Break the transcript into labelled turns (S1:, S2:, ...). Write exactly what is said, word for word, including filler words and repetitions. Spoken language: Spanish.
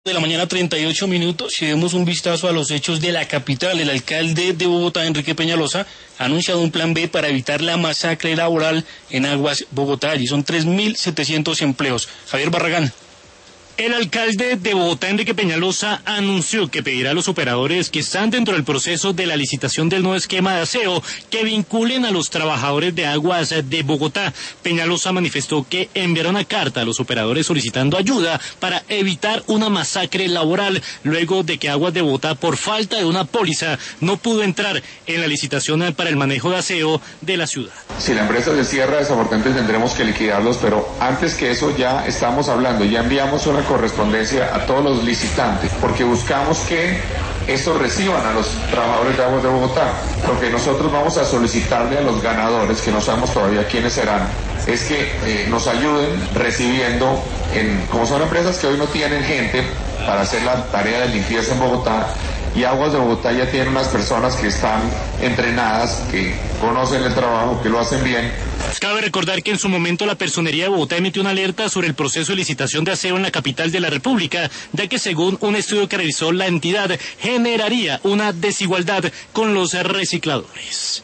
S1: De la mañana, treinta y ocho minutos, si vemos un vistazo a los hechos de la capital, el alcalde de Bogotá, Enrique Peñalosa, ha anunciado un plan B para evitar la masacre laboral en Aguas Bogotá. Allí son tres mil setecientos empleos. Javier Barragán.
S2: El alcalde de Bogotá, Enrique Peñalosa, anunció que pedirá a los operadores que están dentro del proceso de la licitación del nuevo esquema de aseo que vinculen a los trabajadores de Aguas de Bogotá. Peñalosa manifestó que enviará una carta a los operadores solicitando ayuda para evitar una masacre laboral luego de que Aguas de Bogotá, por falta de una póliza, no pudo entrar en la licitación para el manejo de aseo de la ciudad.
S3: Si la empresa se cierra, desafortunadamente tendremos que liquidarlos, pero antes que eso ya estamos hablando, ya enviamos una correspondencia a todos los licitantes, porque buscamos que estos reciban a los trabajadores de Aguas de Bogotá. Lo que nosotros vamos a solicitarle a los ganadores, que no sabemos todavía quiénes serán, es que eh, nos ayuden recibiendo, en, como son empresas que hoy no tienen gente para hacer la tarea de limpieza en Bogotá, y Aguas de Bogotá ya tiene unas personas que están entrenadas, que conocen el trabajo, que lo hacen bien.
S2: Cabe recordar que en su momento la Personería de Bogotá emitió una alerta sobre el proceso de licitación de aseo en la capital de la República, ya que según un estudio que realizó la entidad generaría una desigualdad con los recicladores.